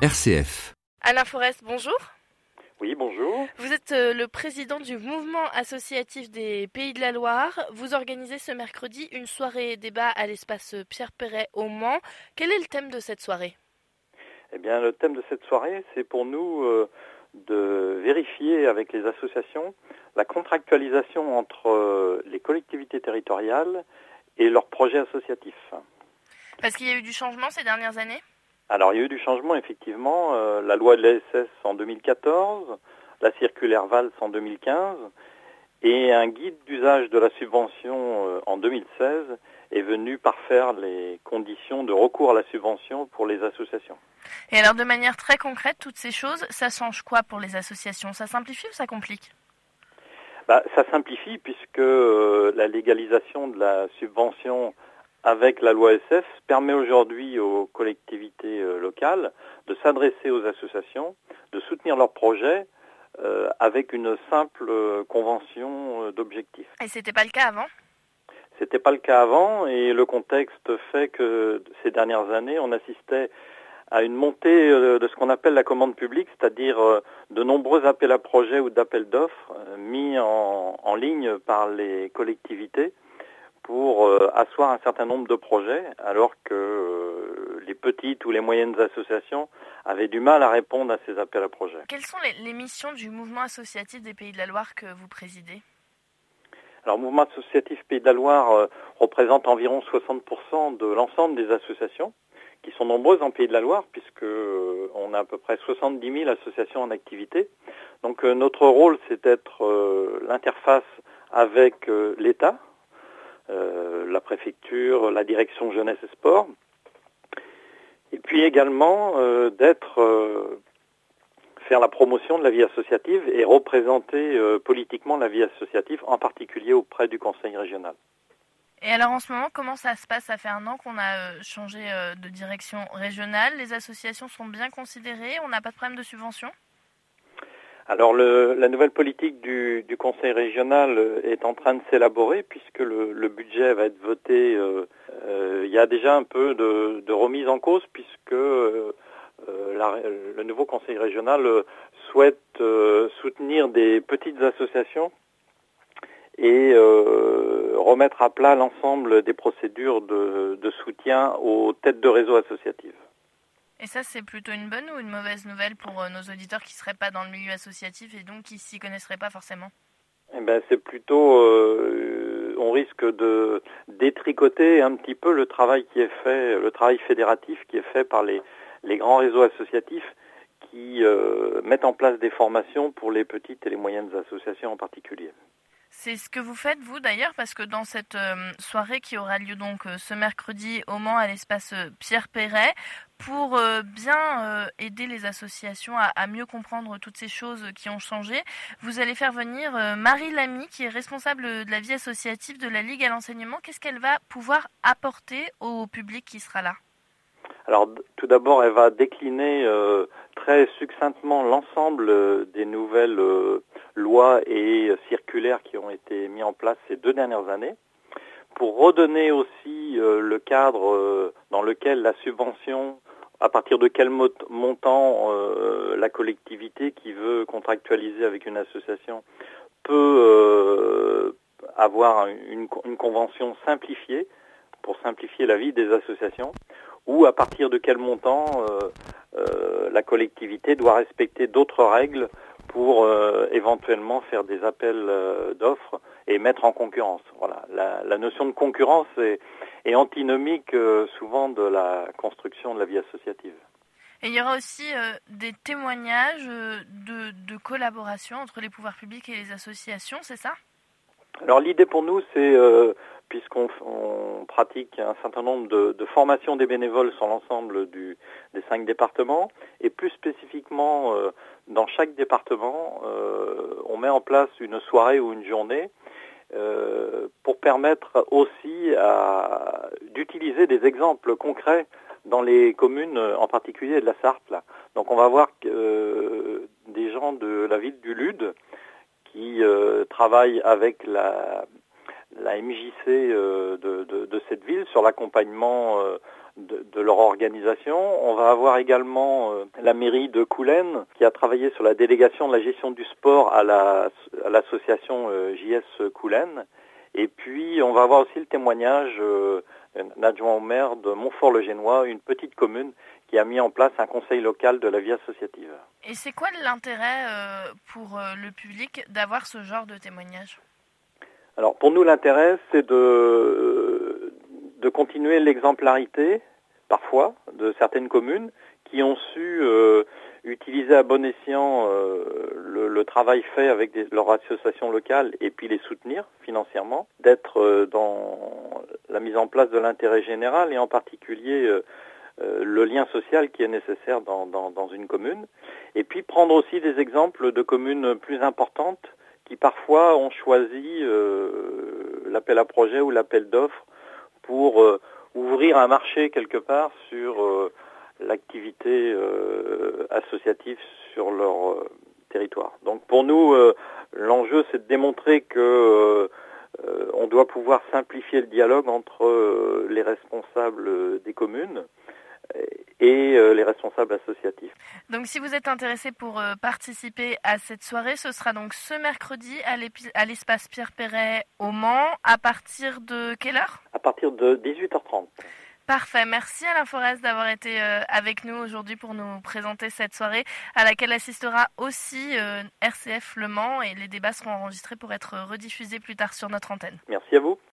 RCF. Alain Forest, bonjour. Oui, bonjour. Vous êtes le président du mouvement associatif des Pays de la Loire. Vous organisez ce mercredi une soirée débat à l'espace Pierre Perret au Mans. Quel est le thème de cette soirée ? Eh bien, le thème de cette soirée, c'est pour nous de vérifier avec les associations la contractualisation entre les collectivités territoriales et leurs projets associatifs. Parce qu'il y a eu du changement ces dernières années ? Alors, il y a eu du changement, effectivement. La loi de l'ASS en 2014, la circulaire Valls en 2015 et un guide d'usage de la subvention en 2016 est venu parfaire les conditions de recours à la subvention pour les associations. Et alors, de manière très concrète, toutes ces choses, ça change quoi pour les associations ? Ça simplifie ou ça complique ? Ça simplifie puisque la légalisation de la subvention avec la loi SF permet aujourd'hui aux collectivités locales de s'adresser aux associations, de soutenir leurs projets avec une simple convention d'objectifs. Et c'était pas le cas avant ? C'était pas le cas avant et le contexte fait que ces dernières années, on assistait à une montée de ce qu'on appelle la commande publique, c'est-à-dire de nombreux appels à projets ou d'appels d'offres mis en ligne par les collectivités pour asseoir un certain nombre de projets, alors que les petites ou les moyennes associations avaient du mal à répondre à ces appels à projets. Quelles sont les missions du mouvement associatif des Pays de la Loire que vous présidez ? Alors, le mouvement associatif Pays de la Loire représente environ 60% de l'ensemble des associations, qui sont nombreuses en Pays de la Loire, puisque on a à peu près 70 000 associations en activité. Donc, notre rôle, c'est d'être l'interface avec l'État, la préfecture, la direction jeunesse et sport, et puis également faire la promotion de la vie associative et représenter politiquement la vie associative, en particulier auprès du conseil régional. Et alors en ce moment, comment ça se passe ? Ça fait un an qu'on a changé de direction régionale. Les associations sont bien considérées, on n'a pas de problème de subvention ? Alors la nouvelle politique du conseil régional est en train de s'élaborer puisque le budget va être voté. Il y a déjà un peu de remise en cause puisque le nouveau conseil régional souhaite soutenir des petites associations et remettre à plat l'ensemble des procédures de soutien aux têtes de réseau associatives. Et ça, c'est plutôt une bonne ou une mauvaise nouvelle pour nos auditeurs qui ne seraient pas dans le milieu associatif et donc qui ne s'y connaisseraient pas forcément ? Eh ben, c'est plutôt, on risque de détricoter un petit peu le travail qui est fait, le travail fédératif qui est fait par les grands réseaux associatifs qui mettent en place des formations pour les petites et les moyennes associations en particulier. C'est ce que vous faites, vous, d'ailleurs, parce que dans cette soirée qui aura lieu donc ce mercredi au Mans à l'espace Pierre Perret, pour bien aider les associations à mieux comprendre toutes ces choses qui ont changé, vous allez faire venir Marie Lamy, qui est responsable de la vie associative de la Ligue à l'enseignement. Qu'est-ce qu'elle va pouvoir apporter au public qui sera là ? Alors, tout d'abord, elle va décliner très succinctement l'ensemble des nouvelles lois et circulaires qui ont été mis en place ces 2 dernières années, pour redonner aussi le cadre dans lequel la subvention, à partir de quel montant la collectivité qui veut contractualiser avec une association peut avoir une convention simplifiée, pour simplifier la vie des associations, ou à partir de quel montant la collectivité doit respecter d'autres règles pour éventuellement faire des appels d'offres et mettre en concurrence. Voilà. La notion de concurrence est antinomique souvent de la construction de la vie associative. Et il y aura aussi des témoignages de collaboration entre les pouvoirs publics et les associations, c'est ça ? Alors l'idée pour nous, c'est, puisqu'on pratique un certain nombre de formations des bénévoles sur l'ensemble des 5 départements, et plus spécifiquement dans chaque département, on met en place une soirée ou une journée pour permettre aussi d'utiliser des exemples concrets dans les communes, en particulier de la Sarthe. Là. Donc on va voir des gens de la ville du Lude qui travaillent avec la MJC de cette ville sur l'accompagnement de leur organisation. On va avoir également la mairie de Coulennes qui a travaillé sur la délégation de la gestion du sport à l'association JS Coulennes. Et puis on va avoir aussi le témoignage d'un adjoint au maire de Montfort-le-Génois, une petite commune qui a mis en place un conseil local de la vie associative. Et c'est quoi l'intérêt pour le public d'avoir ce genre de témoignage ? Alors pour nous l'intérêt c'est de continuer l'exemplarité parfois de certaines communes qui ont su utiliser à bon escient le travail fait avec leur association locale et puis les soutenir financièrement, d'être dans la mise en place de l'intérêt général et en particulier le lien social qui est nécessaire dans une commune. Et puis prendre aussi des exemples de communes plus importantes qui parfois ont choisi l'appel à projet ou l'appel d'offres pour ouvrir un marché quelque part sur l'activité associative sur leur territoire. Donc pour nous, l'enjeu c'est de démontrer que on doit pouvoir simplifier le dialogue entre les responsables des communes et les responsables associatifs. Donc si vous êtes intéressé pour participer à cette soirée, ce sera donc ce mercredi à l'espace Pierre Perret au Mans. À partir de quelle heure ? À partir de 18h30. Parfait, merci Alain Forest d'avoir été avec nous aujourd'hui pour nous présenter cette soirée à laquelle assistera aussi RCF Le Mans et les débats seront enregistrés pour être rediffusés plus tard sur notre antenne. Merci à vous.